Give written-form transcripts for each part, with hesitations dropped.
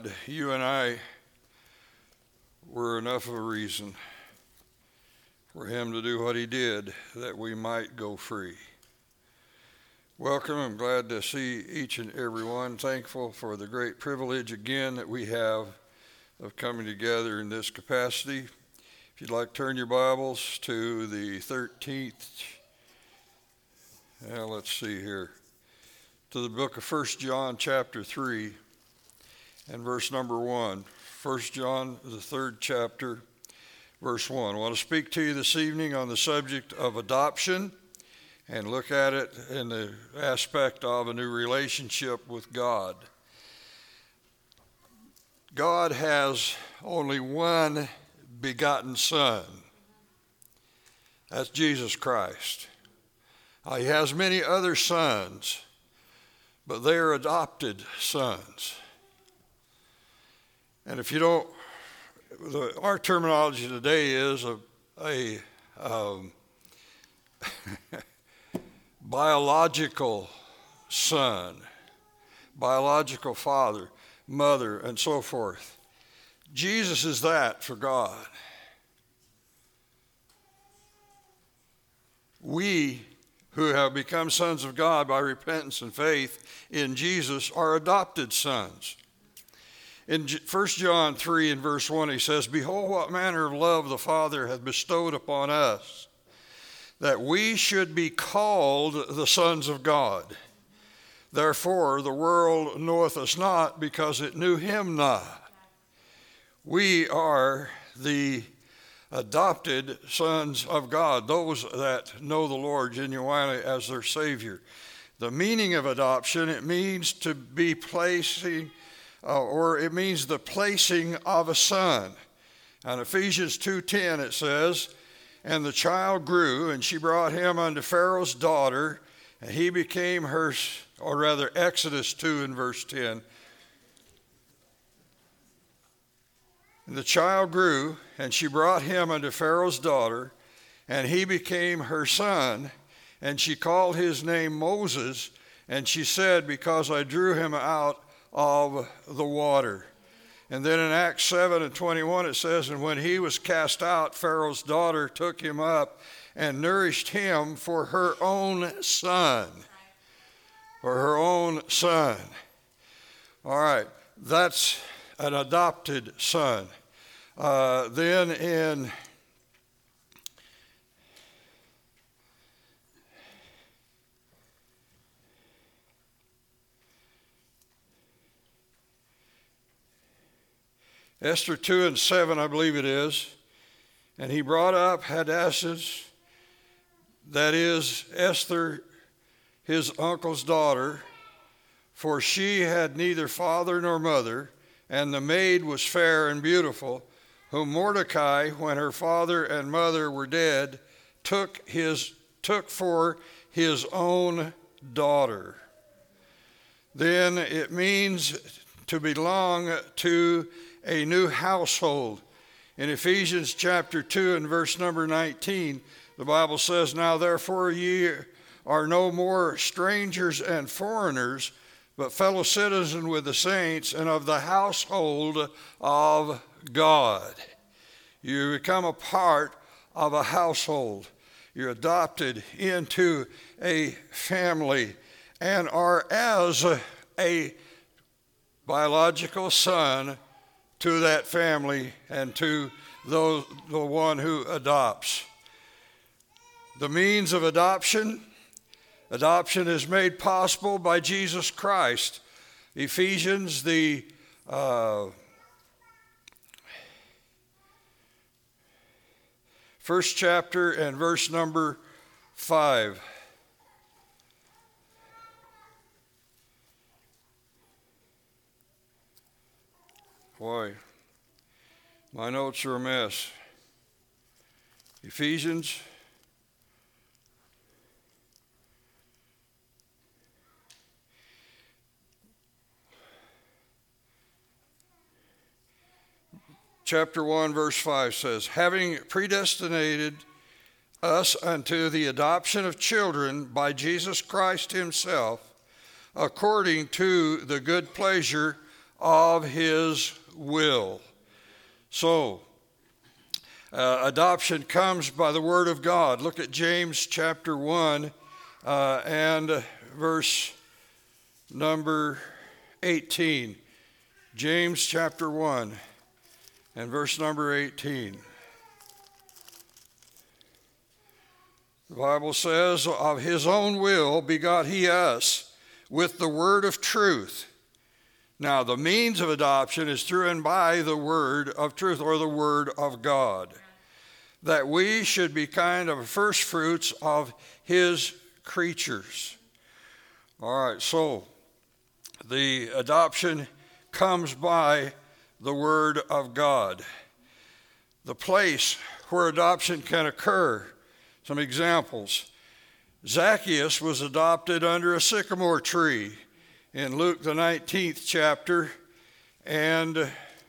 You and I were enough of a reason for him to do what he did, that we might go free. Welcome. I'm glad to see each and every one. Thankful for the great privilege again that we have of coming together in this capacity. If you'd like to turn your Bibles to the 13th, let's see here, to the book of 1 John chapter 3 and verse number 1. 1 John, the 3rd chapter, verse 1. I want to speak to you this evening on the subject of adoption and look at it in the aspect of a new relationship with God. God has only one begotten Son. That's Jesus Christ. He has many other sons, but they are adopted sons. And if you don't, our terminology today is a biological son, biological father, mother, and so forth. Jesus is that for God. We who have become sons of God by repentance and faith in Jesus are adopted sons. In 1 John 3 and verse 1, he says, "Behold, what manner of love the Father hath bestowed upon us, that we should be called the sons of God. Therefore the world knoweth us not, because it knew him not." We are the adopted sons of God, those that know the Lord genuinely as their Savior. The meaning of adoption, it means to be placing, or it means the placing of a son. In Ephesians 2:10 it says, "And the child grew, and she brought him unto Pharaoh's daughter, and he became her," or rather Exodus 2 and verse 10. "And the child grew, and she brought him unto Pharaoh's daughter, and he became her son, and she called his name Moses, and she said, Because I drew him out of the water." And then in Acts 7 and 21 it says, "And when he was cast out, Pharaoh's daughter took him up and nourished him for her own son." For her own son. All right, that's an adopted son. Then in Esther 2 and 7, I believe it is, "And he brought up Hadassah, that is Esther, his uncle's daughter, for she had neither father nor mother, and the maid was fair and beautiful, whom Mordecai, when her father and mother were dead, took for his own daughter." Then it means to belong to a new household. In Ephesians chapter 2 and verse number 19, the Bible says, "Now therefore ye are no more strangers and foreigners, but fellow citizens with the saints and of the household of God." You become a part of a household. You're adopted into a family and are as a biological son to that family and to the one who adopts. The means of adoption is made possible by Jesus Christ. Ephesians, the first chapter and verse number 5. Boy, my notes are a mess. Ephesians chapter 1 verse 5 says, "Having predestinated us unto the adoption of children by Jesus Christ himself, according to the good pleasure of his will. So, adoption comes by the word of God. Look at James chapter 1 and verse number 18. James chapter 1 and verse number 18. The Bible says, of his own will begot he us with the word of truth. Now, the means of adoption is through and by the word of truth, or the word of God, that we should be kind of first fruits of his creatures. All right, so the adoption comes by the word of God. The place where adoption can occur. Some examples. Zacchaeus was adopted under a sycamore tree in Luke the 19th chapter and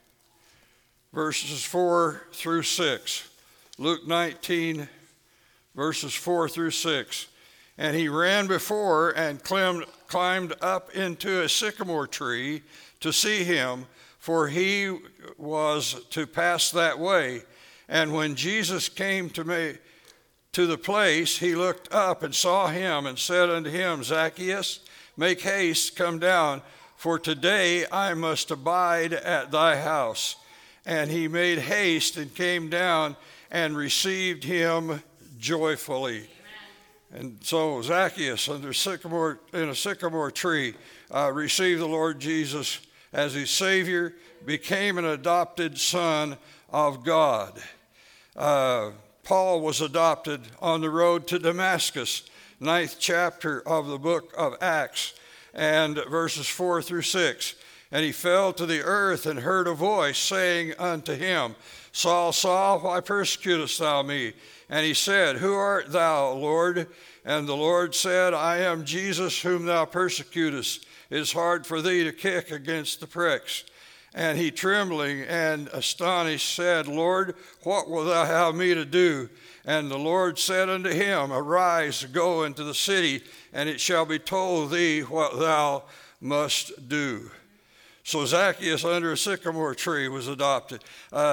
verses 4 through 6. Luke 19 verses 4 through 6. And he ran before and climbed up into a sycamore tree to see him, for he was to pass that way. And when Jesus came to the place, he looked up and saw him and said unto him, Zacchaeus, make haste, come down, for today I must abide at thy house. And he made haste and came down and received him joyfully. And so Zacchaeus in a sycamore tree received the Lord Jesus as his Savior, became an adopted son of God. Paul was adopted on the road to Damascus, 9th chapter of the book of Acts, and verses 4 through 6. And he fell to the earth and heard a voice saying unto him, Saul, Saul, why persecutest thou me? And he said, Who art thou, Lord? And the Lord said, I am Jesus whom thou persecutest. It is hard for thee to kick against the pricks. And he, trembling and astonished, said, Lord, what wilt thou have me to do? And the Lord said unto him, Arise, go into the city, and it shall be told thee what thou must do. So Zacchaeus under a sycamore tree was adopted.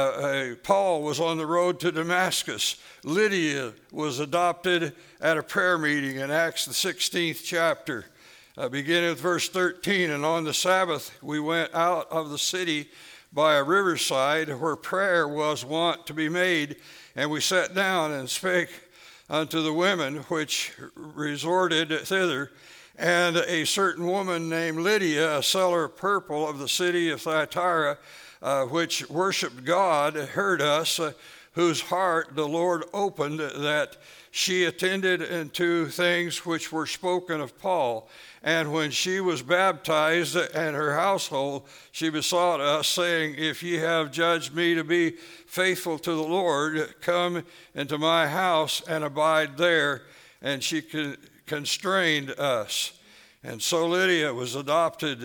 Paul was on the road to Damascus. Lydia was adopted at a prayer meeting in Acts the 16th chapter. Beginning with verse 13, and on the Sabbath we went out of the city by a riverside where prayer was wont to be made, and we sat down and spake unto the women which resorted thither. And a certain woman named Lydia, a seller of purple of the city of Thyatira, which worshipped God, heard us, whose heart the Lord opened, that she attended unto things which were spoken of Paul. And when she was baptized and her household, she besought us, saying, If ye have judged me to be faithful to the Lord, come into my house and abide there. And she constrained us. And so Lydia was adopted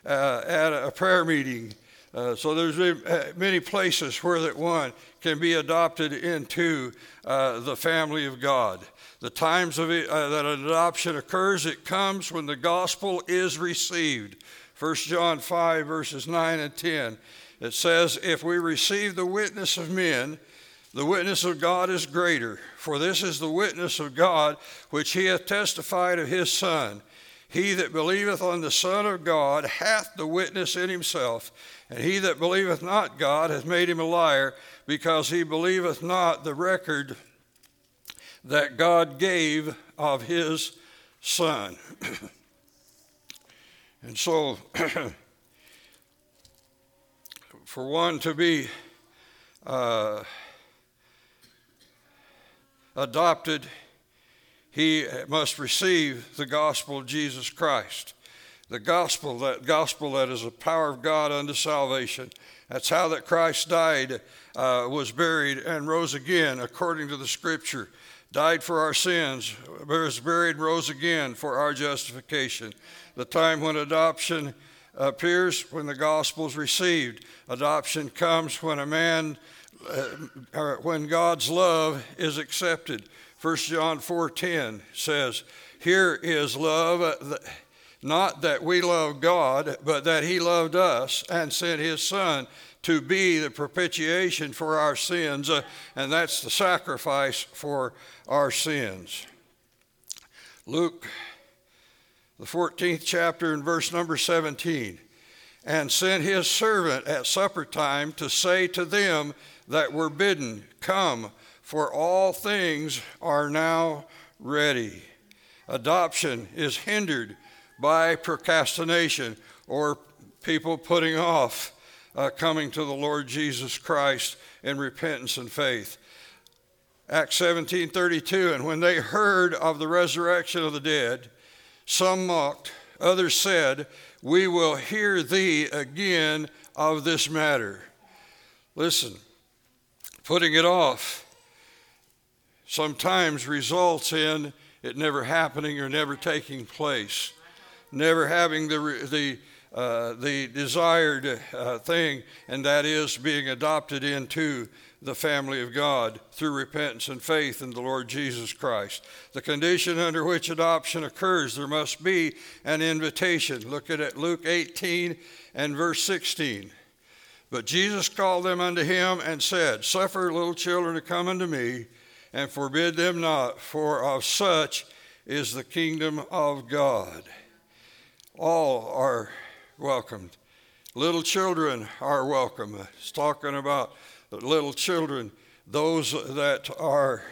at a prayer meeting. So there's many places where that one can be adopted into the family of God. The times of it, that an adoption occurs, it comes when the gospel is received. 1 John 5 verses 9 and 10. It says, If we receive the witness of men, the witness of God is greater. For this is the witness of God, which he hath testified of his Son. He that believeth on the Son of God hath the witness in himself. And he that believeth not God hath made him a liar, because he believeth not the record that God gave of his Son. And so, for one to be adopted, he must receive the gospel of Jesus Christ. The gospel that is the power of God unto salvation. That's how that Christ died, was buried, and rose again according to the Scripture. Died for our sins, was buried, rose again for our justification. The time when adoption appears, when the gospel is received. Adoption comes when when God's love is accepted. 1 John 4:10 says, Here is love, not that we love God, but that he loved us and sent his Son to be the propitiation for our sins, and that's the sacrifice for our sins. Luke, the 14th chapter and verse number 17. And sent his servant at supper time to say to them that were bidden, Come, for all things are now ready. Adoption is hindered by procrastination or people putting off coming to the Lord Jesus Christ in repentance and faith. Acts 17:32, and when they heard of the resurrection of the dead, some mocked, others said, We will hear thee again of this matter. Listen, putting it off sometimes results in it never happening or never taking place, never having the desired thing, and that is being adopted into the family of God through repentance and faith in the Lord Jesus Christ. The condition under which adoption occurs, there must be an invitation. Look at it, Luke 18 and verse 16. But Jesus called them unto him and said, Suffer little children to come unto me, and forbid them not, for of such is the kingdom of God. All are welcomed. Little children are welcome. It's talking about the little children, those that are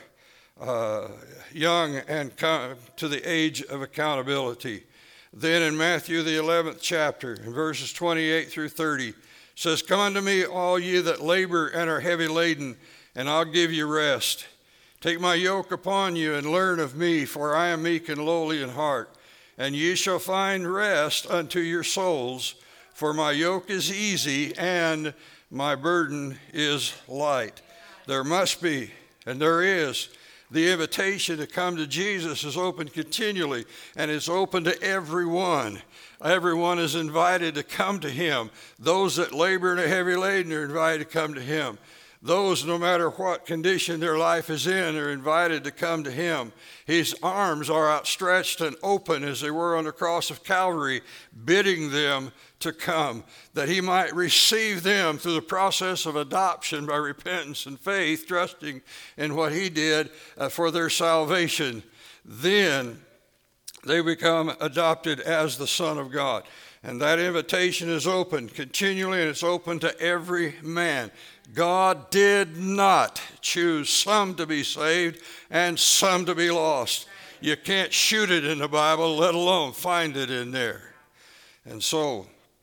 young and come to the age of accountability. Then in Matthew the 11th chapter, in verses 28 through 30, says, Come unto me, all ye that labor and are heavy laden, and I'll give you rest. Take my yoke upon you and learn of me, for I am meek and lowly in heart, and ye shall find rest unto your souls, for my yoke is easy and my burden is light. There must be, and there is, the invitation to come to Jesus is open continually, and it's open to everyone. Everyone is invited to come to him. Those that labor and are heavy laden are invited to come to him. Those, no matter what condition their life is in, are invited to come to him. His arms are outstretched and open as they were on the cross of Calvary, bidding them to come, that he might receive them through the process of adoption by repentance and faith, trusting in what he did for their salvation. Then they become adopted as the Son of God. And that invitation is open continually, and it's open to every man. God did not choose some to be saved and some to be lost. You can't shoot it in the Bible, let alone find it in there. And so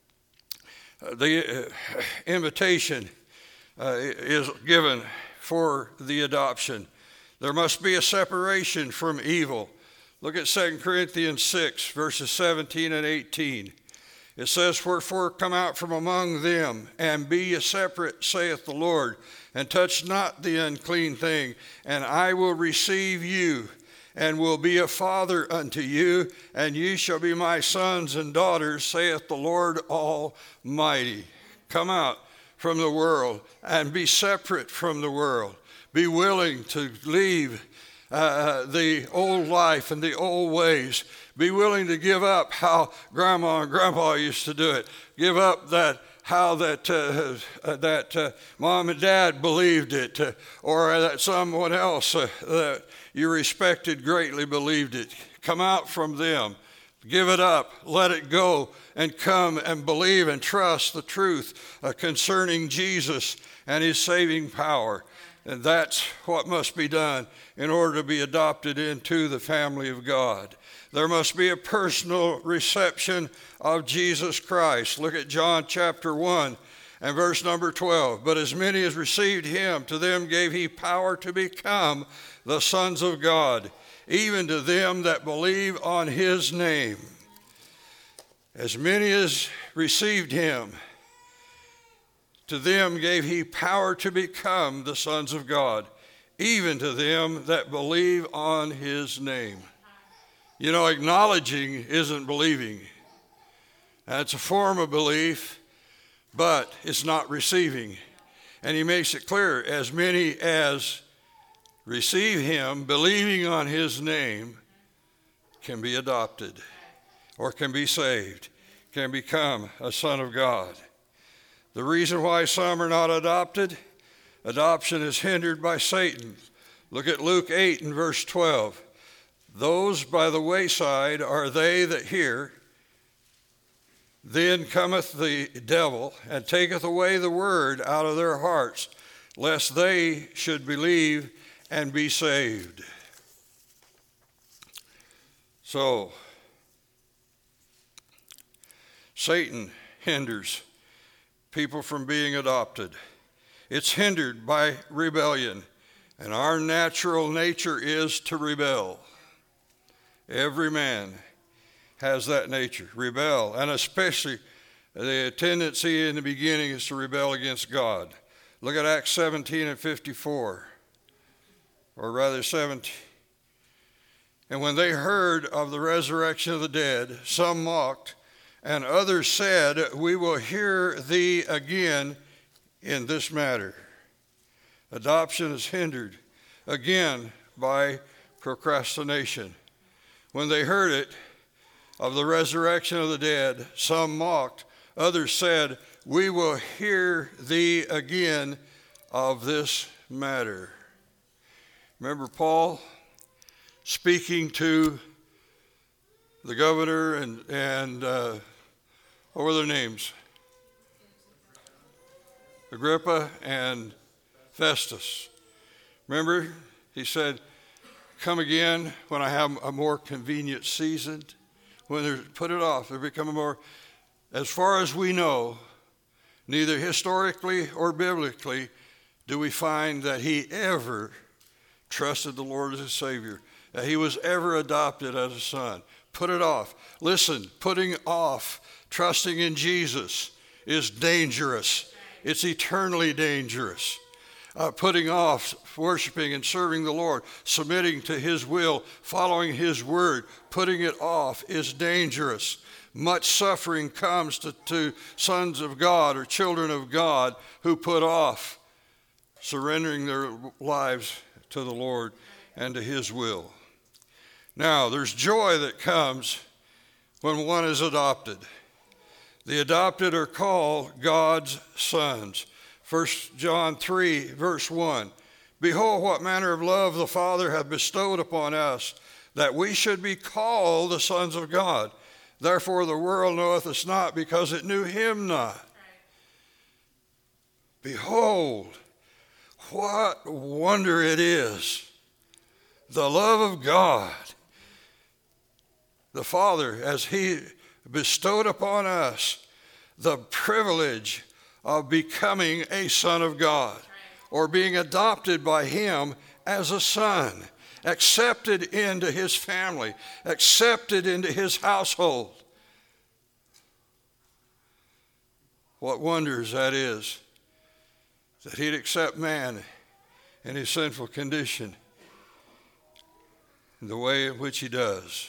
the invitation is given for the adoption. There must be a separation from evil. Look at 2 Corinthians 6, verses 17 and 18. It says, Wherefore come out from among them, and be ye separate, saith the Lord, and touch not the unclean thing, and I will receive you, and will be a father unto you, and ye shall be my sons and daughters, saith the Lord Almighty. Come out from the world, and be separate from the world. Be willing to leave the old life and the old ways. Be willing to give up how Grandma and Grandpa used to do it. Give up how Mom and Dad believed it, or that someone else that you respected greatly believed it. Come out from them. Give it up. Let it go, and come and believe and trust the truth concerning Jesus and his saving power. And that's what must be done in order to be adopted into the family of God. There must be a personal reception of Jesus Christ. Look at John chapter 1 and verse number 12. But as many as received him, to them gave he power to become the sons of God, even to them that believe on his name. As many as received him, to them gave he power to become the sons of God, even to them that believe on his name. You know, acknowledging isn't believing. That's a form of belief, but it's not receiving. And he makes it clear, as many as receive him, believing on his name, can be adopted. or can be saved, can become a son of God. The reason why some are not adopted, adoption is hindered by Satan. Look at Luke 8 and verse 12. Those by the wayside are they that hear. Then cometh the devil and taketh away the word out of their hearts, lest they should believe and be saved. So, Satan hinders people from being adopted. It's hindered by rebellion, and our natural nature is to rebel. Every man has that nature, rebel, and especially the tendency in the beginning is to rebel against God. Look at Acts 17 and 54, or rather 17. And when they heard of the resurrection of the dead, some mocked, and others said, we will hear thee again in this matter. Adoption is hindered, again, by procrastination. When they heard it, of the resurrection of the dead, some mocked, others said, we will hear thee again of this matter. Remember Paul speaking to the governor and what were their names? Agrippa and Festus. Remember, he said, come again when I have a more convenient season. When they put it off, they become more, as far as we know, neither historically or biblically do we find that he ever trusted the Lord as his Savior, that he was ever adopted as a son. Put it off. Listen, putting off trusting in Jesus is dangerous. It's eternally dangerous. Putting off worshiping and serving the Lord, submitting to his will, following his word, putting it off is dangerous. Much suffering comes to sons of God or children of God who put off surrendering their lives to the Lord and to his will. Now, there's joy that comes when one is adopted. The adopted are called God's sons. 1 John 3, verse 1. Behold, what manner of love the Father hath bestowed upon us, that we should be called the sons of God. Therefore the world knoweth us not, because it knew him not. Right. Behold, what wonder it is, the love of God. The Father, as he bestowed upon us the privilege of becoming a son of God, or being adopted by him as a son, accepted into his family, accepted into his household. What wonders that is, that he'd accept man in his sinful condition in the way in which he does.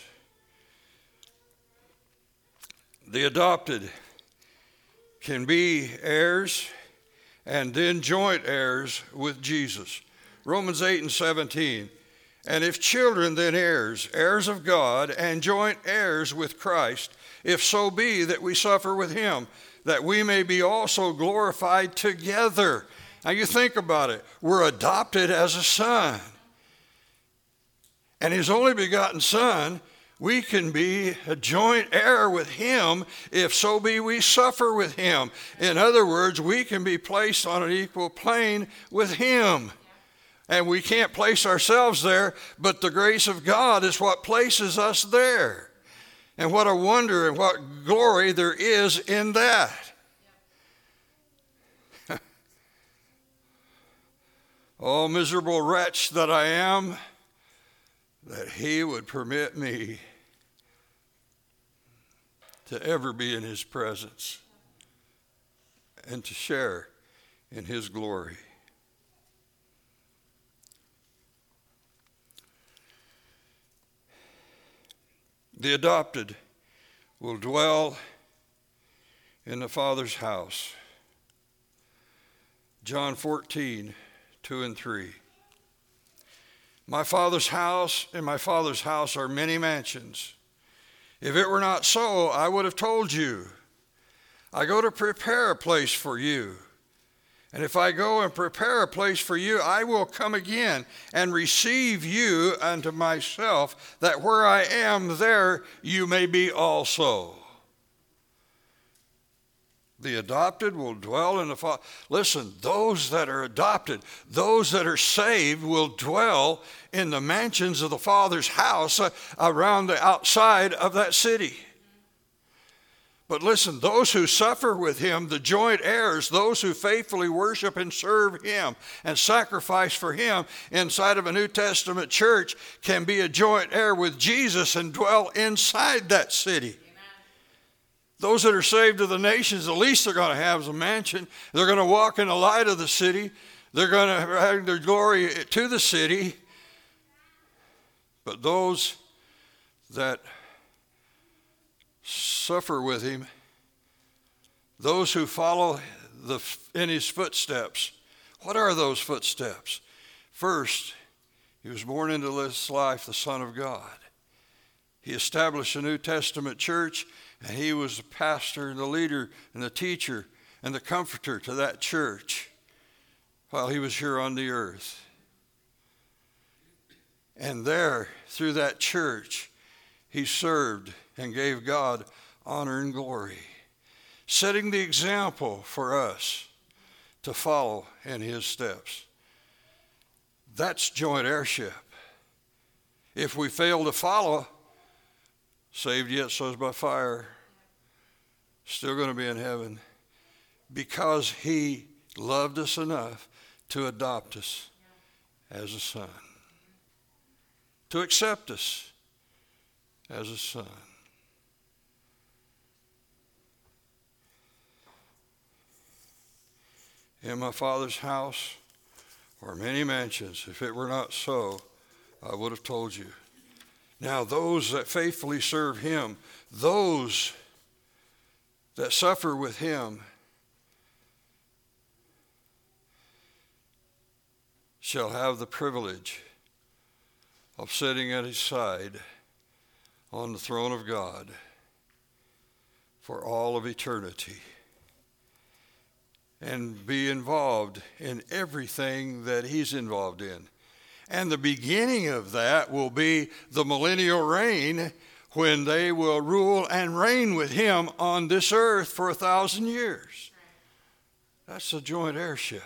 The adopted can be heirs and then joint heirs with Jesus. Romans 8 and 17. And if children, then heirs, heirs of God, and joint heirs with Christ, if so be that we suffer with him, that we may be also glorified together. Now you think about it. We're adopted as a son. And his only begotten Son, we can be a joint heir with him if so be we suffer with him. In other words, we can be placed on an equal plane with him. And we can't place ourselves there, but the grace of God is what places us there. And what a wonder and what glory there is in that. Oh, miserable wretch that I am, that he would permit me to ever be in his presence and to share in his glory. The adopted will dwell in the Father's house. John 14, 2 and 3. In my Father's house are many mansions. If it were not so, I would have told you. I go to prepare a place for you. And if I go and prepare a place for you, I will come again and receive you unto myself, that where I am, there you may be also. The adopted will dwell in the Father. Listen, those that are adopted, those that are saved will dwell in the mansions of the Father's house around the outside of that city. But listen, those who suffer with him, the joint heirs, those who faithfully worship and serve him and sacrifice for him inside of a New Testament church, can be a joint heir with Jesus and dwell inside that city. Those that are saved of the nations, the least they're going to have is a mansion. They're going to walk in the light of the city. They're going to bring their glory to the city. But those that suffer with him, those who follow in his footsteps, what are those footsteps? First, he was born into this life the Son of God. He established a New Testament church, and he was the pastor and the leader and the teacher and the comforter to that church while he was here on the earth. And there, through that church, he served and gave God honor and glory, setting the example for us to follow in his steps. That's joint heirship. If we fail to follow, saved yet so as by fire, still going to be in heaven, because he loved us enough to adopt us as a son, to accept us as a son. In my Father's house are many mansions. If it were not so, I would have told you. Now those that faithfully serve him, those that suffer with him, shall have the privilege of sitting at his side on the throne of God for all of eternity, and be involved in everything that he's involved in. And the beginning of that will be the millennial reign, when they will rule and reign with him on this earth for 1,000 years. That's the joint heirship.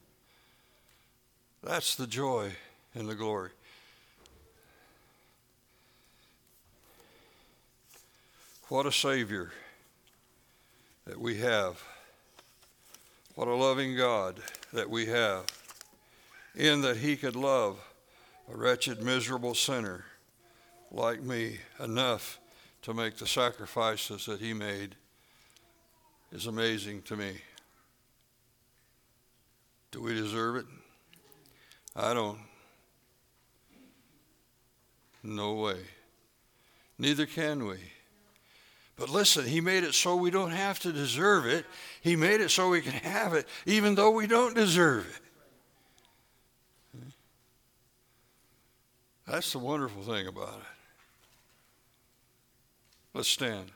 That's the joy and the glory. What a Savior that we have. What a loving God that we have, in that he could love a wretched, miserable sinner like me enough to make the sacrifices that he made, is amazing to me. Do we deserve it? I don't. No way. Neither can we. But listen, he made it so we don't have to deserve it. He made it so we can have it, even though we don't deserve it. That's the wonderful thing about it. Let's stand.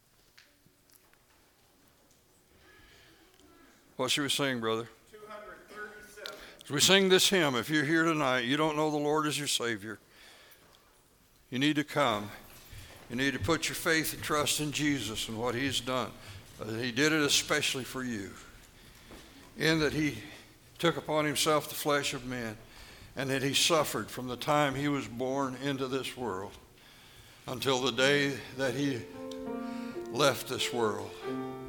What should we sing, brother? 237. As we sing this hymn, if you're here tonight, you don't know the Lord as your Savior, you need to come. You need to put your faith and trust in Jesus and what he's done. He did it especially for you, in that he took upon himself the flesh of men, and that he suffered from the time he was born into this world until the day that he left this world.